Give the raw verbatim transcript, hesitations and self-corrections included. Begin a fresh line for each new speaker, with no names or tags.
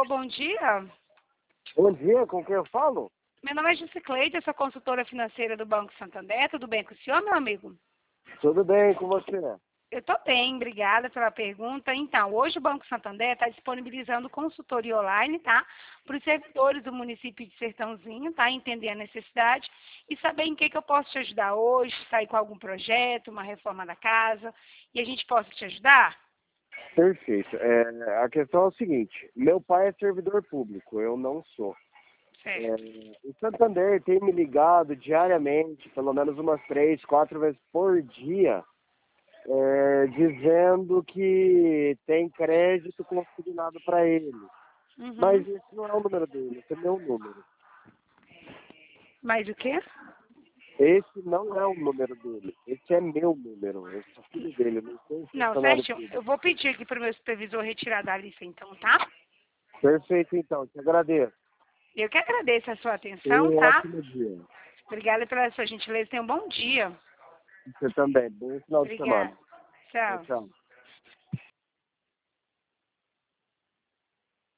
Alô, bom dia.
Bom dia, com quem eu falo?
Meu nome é Jusicleide, eu sou consultora financeira do Banco Santander. Tudo bem com o senhor, meu amigo?
Tudo bem com você?
Eu estou bem, obrigada pela pergunta. Então, hoje o Banco Santander está disponibilizando consultoria online, tá? Para os servidores do município de Sertãozinho, tá? Entender a necessidade e saber em que, que eu posso te ajudar hoje, sair com algum projeto, uma reforma da casa, e a gente possa te ajudar?
Perfeito. É, a questão é o seguinte, meu pai é servidor público, eu não sou. É,
Certo.
o Santander tem me ligado diariamente, pelo menos umas três, quatro vezes por dia, é, dizendo que tem crédito consignado para ele.
Uhum.
Mas esse não é o número dele, esse é meu número.
Mais o quê?
Esse não é o número dele, esse é meu número, eu sou filho dele, eu não sou um
Não,
funcionário
certinho.
público.
Eu vou pedir aqui para o meu supervisor retirar da lista, então, tá?
Perfeito, então, te agradeço.
Eu que agradeço a sua
Tenha
atenção,
um
tá?
ótimo dia.
Obrigada pela sua gentileza. Tenha um bom dia.
Você também. Bom final de semana.
Obrigada.
Tchau,
Tchau.
tchau.